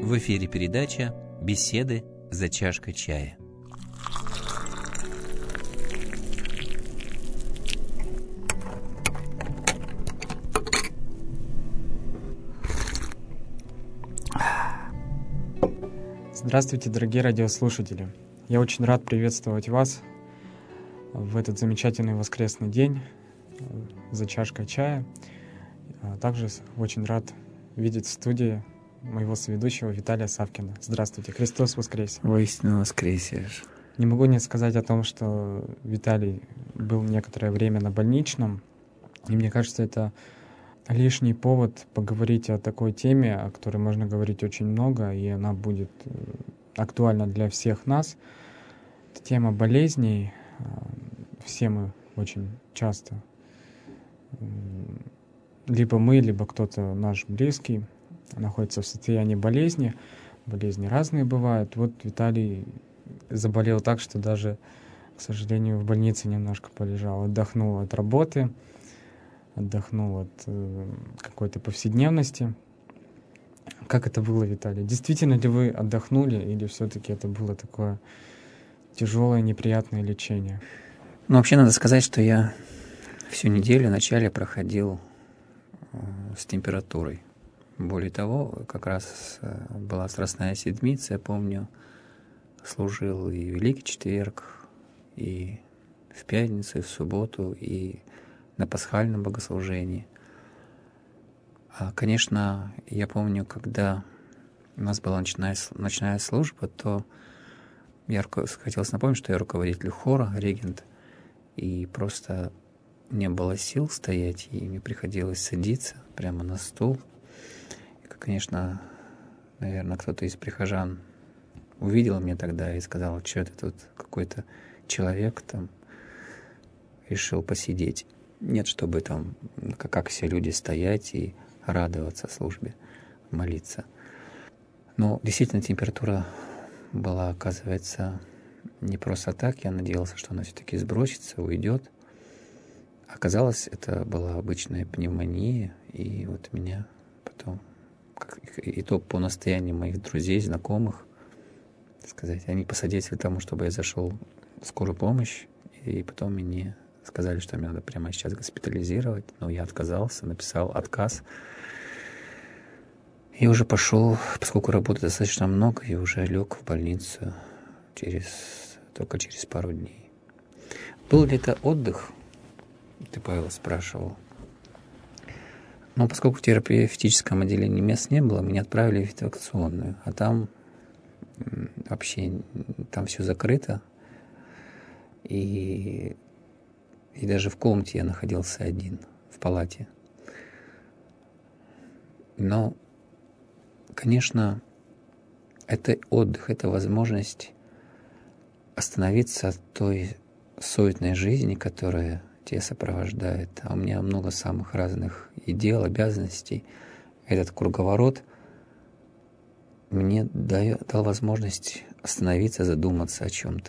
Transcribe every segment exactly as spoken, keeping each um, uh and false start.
В эфире передача «Беседы за чашкой чая». Здравствуйте, дорогие радиослушатели! Я очень рад приветствовать вас в этот замечательный воскресный день за чашкой чая. Также очень рад видеть в студии моего соведущего Виталия Савкина. Здравствуйте, Христос воскресе! Воистину воскресе! Не могу не сказать о том, что Виталий был некоторое время на больничном, и мне кажется, это лишний повод поговорить о такой теме, о которой можно говорить очень много, и она будет актуальна для всех нас. Это тема болезней. Все мы очень часто, либо мы, либо кто-то наш близкий, находится в состоянии болезни. Болезни разные бывают. Вот Виталий заболел так, что даже, к сожалению, в больнице немножко полежал, отдохнул от работы, отдохнул от э, какой-то повседневности. Как это было, Виталий? Действительно ли вы отдохнули, или все-таки это было такое тяжелое, неприятное лечение? Ну, вообще надо сказать, что я всю неделю вначале проходил э, с температурой. Более того, как раз э, была Страстная Седмица, я помню, служил и Великий Четверг, и в пятницу, и в субботу, и на пасхальном богослужении. А, конечно, я помню, когда у нас была ночная, ночная служба, то я хотелось напомнить, что я руководитель хора, регент, и просто не было сил стоять, и мне приходилось садиться прямо на стул. И, конечно, наверное, кто-то из прихожан увидел меня тогда и сказал, что это тут какой-то человек там решил посидеть. Нет, чтобы там, как все люди, стоять и радоваться службе, молиться. Но действительно температура была, оказывается, не просто так. Я надеялся, что она все-таки сбросится, уйдет. Оказалось, это была обычная пневмония, и вот меня потом, как, и то по настоянию моих друзей, знакомых, сказать, они посодействовали тому, чтобы я зашел в скорую помощь, и потом мне сказали, что мне надо прямо сейчас госпитализировать, но я отказался, написал отказ. И уже пошел, поскольку работы достаточно много, я уже лег в больницу через, только через пару дней. Был ли это отдых? Ты, Павел, спрашивал. Но поскольку в терапевтическом отделении мест не было, меня отправили в инфекционную, а там вообще там все закрыто. И И даже в комнате я находился один, в палате. Но, конечно, это отдых, это возможность остановиться от той суетной жизни, которая тебя сопровождает. А у меня много самых разных и дел, обязанностей. Этот круговорот мне дал возможность остановиться, задуматься о чем-то.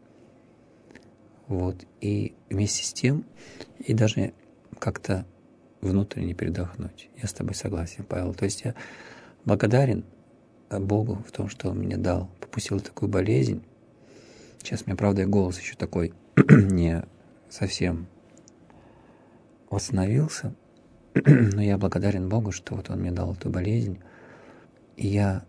Вот. И вместе с тем, и даже как-то внутренне передохнуть. Я с тобой согласен, Павел. То есть я благодарен Богу в том, что Он мне дал, попустил такую болезнь. Сейчас у меня, правда, и голос еще такой не совсем восстановился, но я благодарен Богу, что вот Он мне дал эту болезнь. И я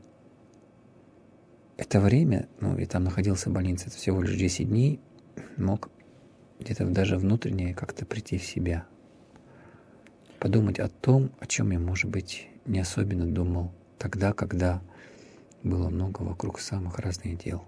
это время, ну, я там находился в больнице, это всего лишь десять дней, мог где-то даже внутренне как-то прийти в себя, подумать о том, о чем я, может быть, не особенно думал тогда, когда было много вокруг самых разных дел.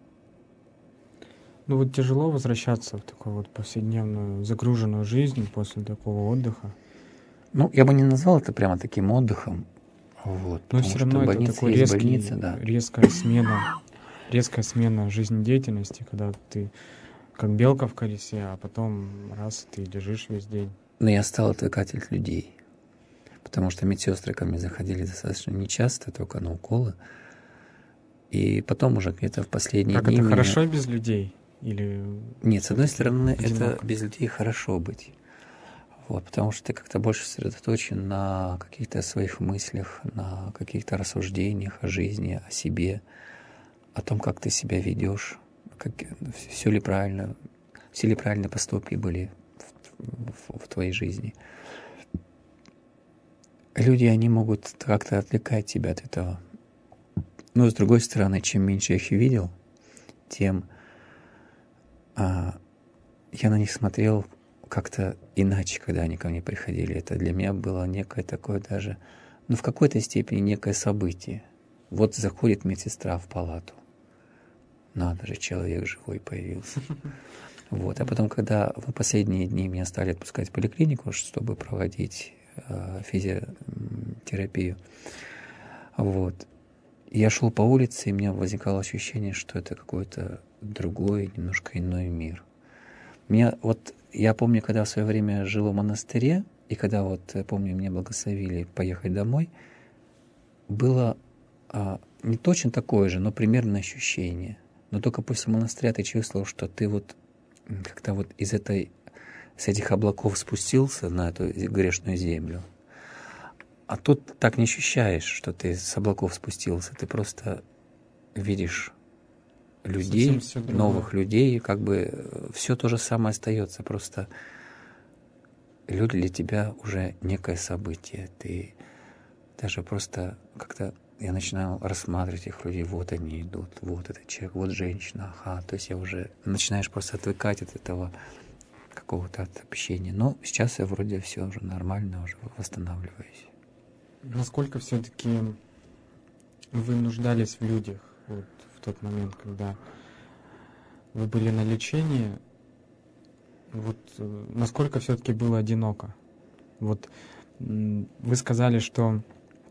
Ну вот тяжело возвращаться в такую вот повседневную загруженную жизнь после такого отдыха. Ну, я бы не назвал это прямо таким отдыхом. Вот, но все равно это такой резкий, больница, да. резкая смена, резкая смена жизнедеятельности, когда ты как белка в колесе, а потом раз ты лежишь весь день. Но я стал отвлекать от людей, потому что медсестры ко мне заходили достаточно нечасто, только на уколы. И потом уже где-то в последние как дни... Как это меня... хорошо без людей? Или... Нет, с одной стороны, одиноко? Это без людей хорошо быть. Вот, потому что ты как-то больше сосредоточен на каких-то своих мыслях, на каких-то рассуждениях о жизни, о себе, о том, как ты себя ведешь, как, все ли правильно, все ли правильные поступки были в, в, в твоей жизни. Люди, они могут как-то отвлекать тебя от этого. Но, с другой стороны, чем меньше я их видел, тем а, я на них смотрел как-то иначе, когда они ко мне приходили. Это для меня было некое такое даже, ну, в какой-то степени некое событие. Вот заходит медсестра в палату. Надо же, человек живой появился. Вот. А потом, когда в последние дни меня стали отпускать в поликлинику, чтобы проводить э, физиотерапию, вот, я шел по улице, и у меня возникало ощущение, что это какой-то другой, немножко иной мир. Меня, вот, я помню, когда в свое время жил в монастыре, и когда, вот, я помню, меня благословили поехать домой, было а, не точно такое же, но примерно ощущение. Но только после монастыря ты чувствовал, что ты вот как-то вот из этой, с этих облаков спустился на эту грешную землю. А тут так не ощущаешь, что ты с облаков спустился. Ты просто видишь людей, новых людей, как бы все то же самое остается. Просто люди для тебя уже некое событие. Ты даже просто как-то... Я начинал рассматривать их людей. Вот они идут, вот этот человек, вот женщина. Ага, то есть я уже... Начинаешь просто отвыкать от этого какого-то от общения. Но сейчас я вроде все уже нормально, уже восстанавливаюсь. Насколько все-таки вы нуждались в людях вот, в тот момент, когда вы были на лечении? Вот насколько все-таки было одиноко? Вот вы сказали, что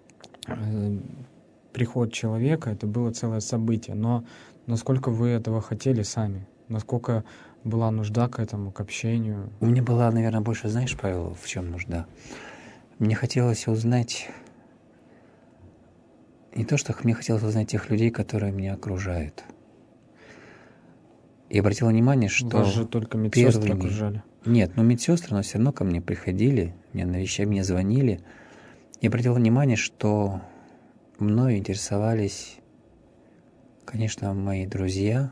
э, приход человека — это было целое событие, но насколько вы этого хотели сами? Насколько была нужда к этому, к общению? У меня была, наверное, больше, знаешь, Павел, в чем нужда? Мне хотелось узнать, не то, что мне хотелось узнать тех людей, которые меня окружают. И обратил внимание, что вас же только медсестры первыми... окружали. Нет, ну медсестры, но все равно ко мне приходили, меня навещали, мне звонили. И обратил внимание, что мною интересовались, конечно, мои друзья,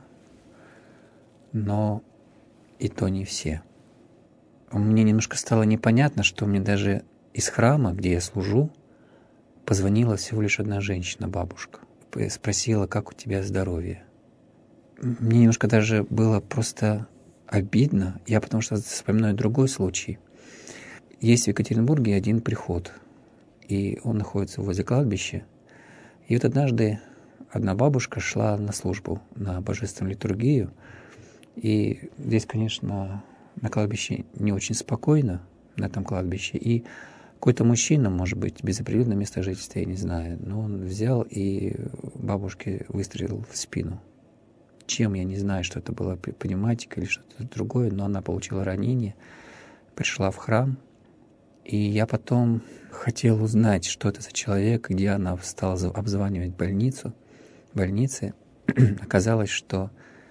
но и то не все. Мне немножко стало непонятно, что мне даже из храма, где я служу, позвонила всего лишь одна женщина, бабушка. Спросила, как у тебя здоровье. Мне немножко даже было просто обидно. Я потому что вспоминаю другой случай. Есть в Екатеринбурге один приход, и он находится возле кладбища. И вот однажды одна бабушка шла на службу, на божественную литургию. И здесь, конечно, на кладбище не очень спокойно, на этом кладбище. И какой-то мужчина, может быть, без определенного места жительства, я не знаю, но он взял и бабушке выстрелил в спину. Чем, я не знаю, что это было, пневматика или что-то другое, но она получила ранение, пришла в храм. И я потом хотел узнать, что это за человек, где она стала обзванивать больницу, больницы. Оказалось, что,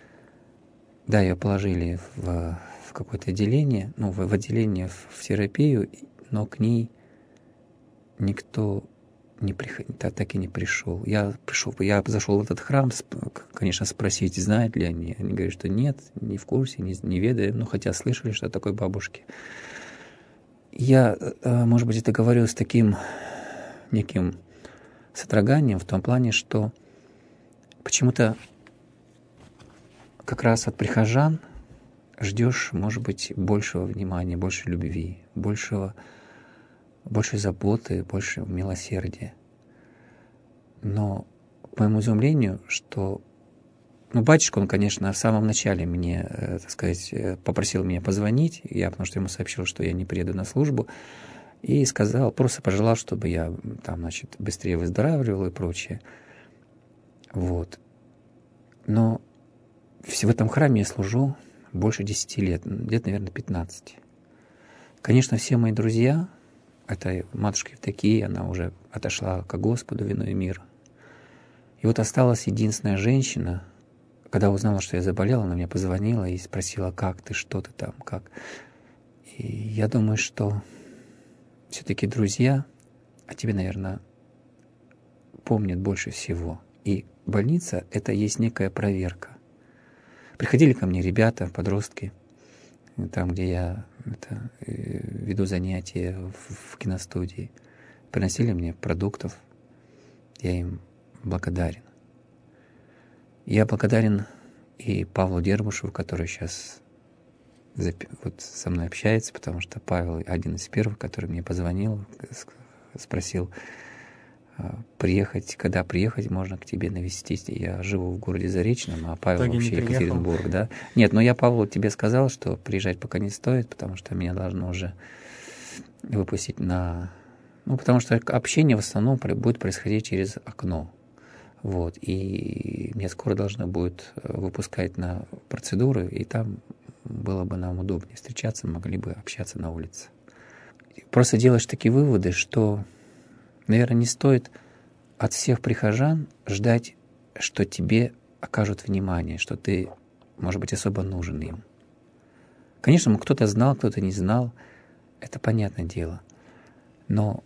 да, ее положили в, в какое-то отделение, ну, в, в отделение в, в терапию, но к ней никто не приход... так и не пришел. Я пришел, я зашел в этот храм, конечно, спросить, знают ли они. Они говорят, что нет, не в курсе, не, не ведаю, но хотя слышали, что такой бабушки. Я, может быть, это говорю с таким неким содроганием в том плане, что почему-то как раз от прихожан ждешь, может быть, большего внимания, больше любви, большего, больше заботы, больше милосердия. Но, к моему изумлению, что... Ну, батюшка, он, конечно, в самом начале мне, э, так сказать, попросил меня позвонить, я, потому что ему сообщил, что я не приеду на службу, и сказал, просто пожелал, чтобы я там, значит, быстрее выздоравливал и прочее. Вот. Но в этом храме я служу больше десяти лет, где-то, наверное, пятнадцать. Конечно, все мои друзья, это матушка Евдокия, она уже отошла ко Господу в иной мир. И вот осталась единственная женщина, когда узнала, что я заболел, она мне позвонила и спросила, как ты, что ты там, как. И я думаю, что все-таки друзья о тебе, наверное, помнят больше всего. И больница — это есть некая проверка. Приходили ко мне ребята, подростки, там, где я это, веду занятия в, в киностудии, приносили мне продуктов, я им благодарен. Я благодарен и Павлу Дербушеву, который сейчас вот со мной общается, потому что Павел один из первых, который мне позвонил, спросил, приехать, когда приехать можно к тебе навестить. Я живу в городе Заречном, а Павел вообще Екатеринбург, да? Нет, но я, Павлу, тебе сказал, что приезжать пока не стоит, потому что меня должно уже выпустить на... Ну, потому что общение в основном будет происходить через окно. Вот. И меня скоро должны будут выпускать на процедуры, и там было бы нам удобнее встречаться, могли бы общаться на улице. Просто делаешь такие выводы, что, наверное, не стоит от всех прихожан ждать, что тебе окажут внимание, что ты, может быть, особо нужен им. Конечно, кто-то знал, кто-то не знал, это понятное дело. Но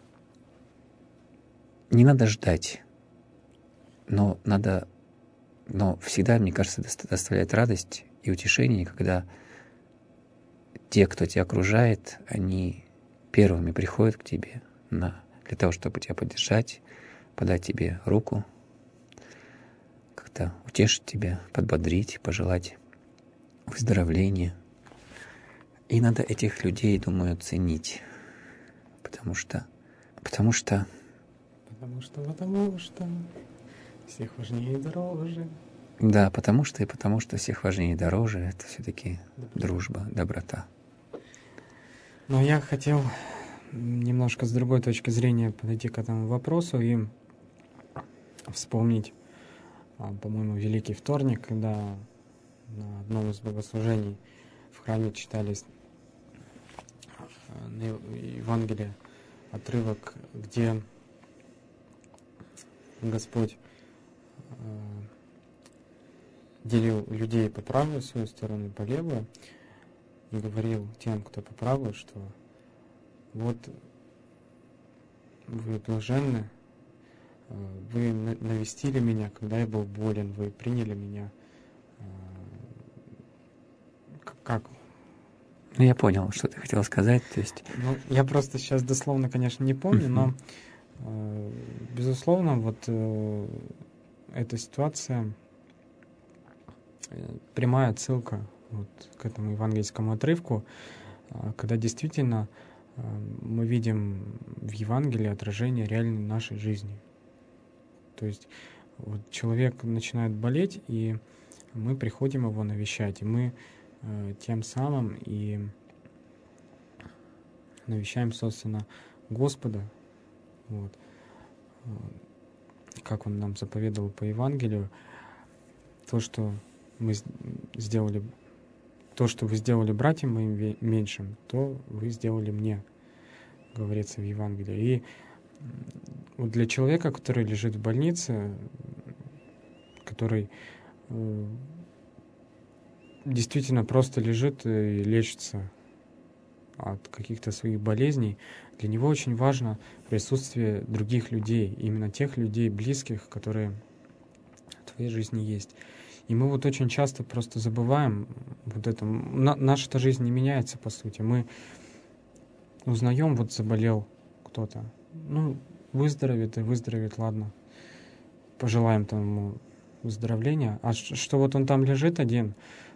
не надо ждать. Но надо, но всегда, мне кажется, доставляет радость и утешение, когда те, кто тебя окружает, они первыми приходят к тебе на, для того, чтобы тебя поддержать, подать тебе руку, как-то утешить тебя, подбодрить, пожелать выздоровления. И надо этих людей, думаю, ценить, потому что, потому что, потому что, потому что всех важнее и дороже. Да, потому что и потому что всех важнее и дороже, это все-таки дружба, доброта. Но я хотел немножко с другой точки зрения подойти к этому вопросу и вспомнить, по-моему, Великий Вторник, когда на одном из богослужений в храме читались на Евангелие отрывок, где Господь делил людей по правую свою сторону и по левую, и говорил тем, кто по правую, что вот вы блаженны, вы навестили меня, когда я был болен, вы приняли меня. Как? Ну, я понял, что ты хотел сказать. То есть... Ну, я просто сейчас дословно, конечно, не помню, но, безусловно, вот эта ситуация, прямая отсылка вот к этому евангельскому отрывку, когда действительно мы видим в Евангелии отражение реальной нашей жизни. То есть вот человек начинает болеть, и мы приходим его навещать, и мы э, тем самым и навещаем, собственно, Господа, вот, как Он нам заповедовал по Евангелию, то, что мы сделали, то, что вы сделали братьям моим меньшим, то вы сделали мне, говорится в Евангелии. И вот для человека, который лежит в больнице, который э, действительно просто лежит и лечится от каких-то своих болезней, для него очень важно присутствие других людей, именно тех людей, близких, которые в твоей жизни есть. И мы вот очень часто просто забываем вот это. На, наша-то жизнь не меняется, по сути. Мы узнаем, вот заболел кто-то. Ну, выздоровеет и выздоровеет, ладно. Пожелаем там ему выздоровления. А что вот он там лежит один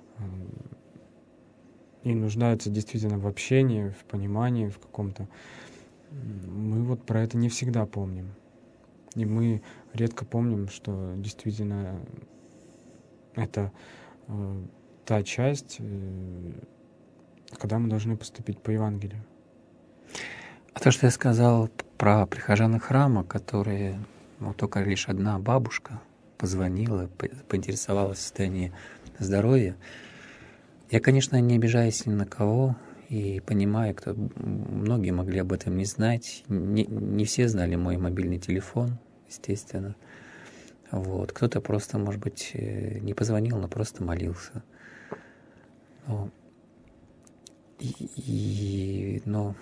и нуждается действительно в общении, в понимании, в каком-то... Мы вот про это не всегда помним. И мы редко помним, что действительно это э, та часть, э, когда мы должны поступить по Евангелию. А то, что я сказал про прихожан храма, которые, ну, только лишь одна бабушка позвонила, поинтересовалась состоянием здоровья, я, конечно, не обижаюсь ни на кого и понимаю, кто многие могли об этом не знать. Не, не все знали мой мобильный телефон, естественно. Вот. Кто-то просто, может быть, не позвонил, но просто молился. Но И, и, но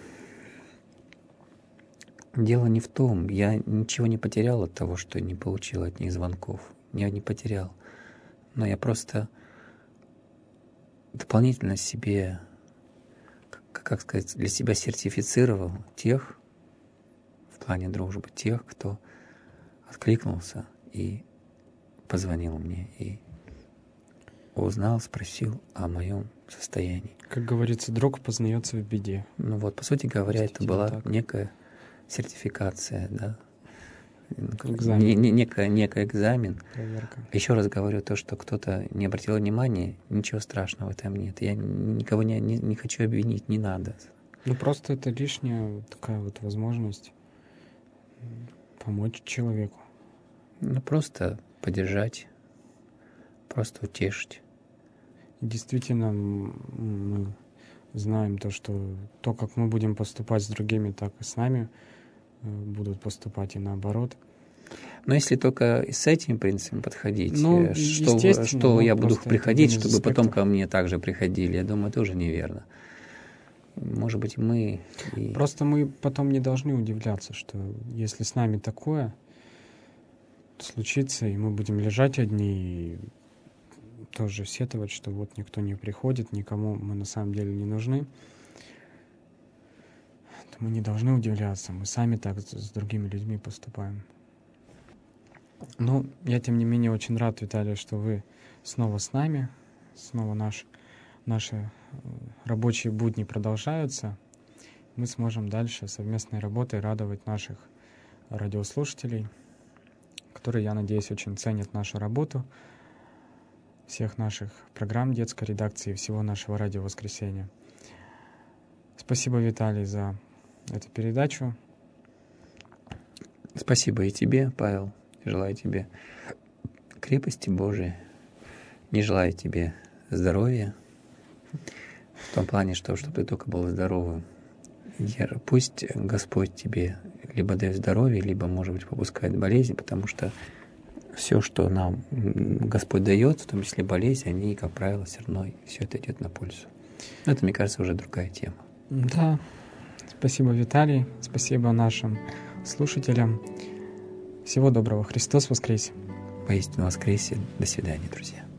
дело не в том, я ничего не потерял от того, что не получил от них звонков. Я не потерял. Но я просто дополнительно себе, как, как сказать, для себя сертифицировал тех, в плане дружбы, тех, кто откликнулся и позвонил мне, и узнал, спросил о моем состоянии. Как говорится, друг познается в беде. Ну вот, по сути говоря, это была так. некая сертификация, да, Экзамен. Не, не, некая, некий экзамен. Проверка. Еще раз говорю, то, что кто-то не обратил внимания, ничего страшного в этом нет. Я никого не, не, не хочу обвинить, не надо. Ну просто это лишняя такая вот возможность помочь человеку. Ну просто поддержать, просто утешить. И действительно, мы знаем то, что то, как мы будем поступать с другими, так и с нами будут поступать и наоборот. Но если только с этим принципом подходить, ну, что, что ну, я буду приходить, чтобы аспектов. Потом ко мне также приходили, я думаю, тоже неверно. Может быть, мы... И... Просто мы потом не должны удивляться, что если с нами такое случится, и мы будем лежать одни, и тоже сетовать, что вот никто не приходит, никому мы на самом деле не нужны, то мы не должны удивляться. Мы сами так с другими людьми поступаем. Но я, тем не менее, очень рад, Виталий, что вы снова с нами, снова наш, наши рабочие будни продолжаются. Мы сможем дальше совместной работой радовать наших радиослушателей, которые, я надеюсь, очень ценят нашу работу, всех наших программ детской редакции, всего нашего радио «Воскресенье». Спасибо, Виталий, за эту передачу. Спасибо и тебе, Павел. Желаю тебе крепости Божией. Не желаю тебе здоровья. В том плане, что чтобы ты только был здоровым. Пусть Господь тебе либо дает здоровье, либо, может быть, попускает болезни, потому что все, что нам Господь дает, в том числе болезни, они, как правило, все равно все это идет на пользу. Но это, мне кажется, уже другая тема. Да. Спасибо, Виталий. Спасибо нашим слушателям. Всего доброго. Христос воскресе. Поистину воскресе. До свидания, друзья.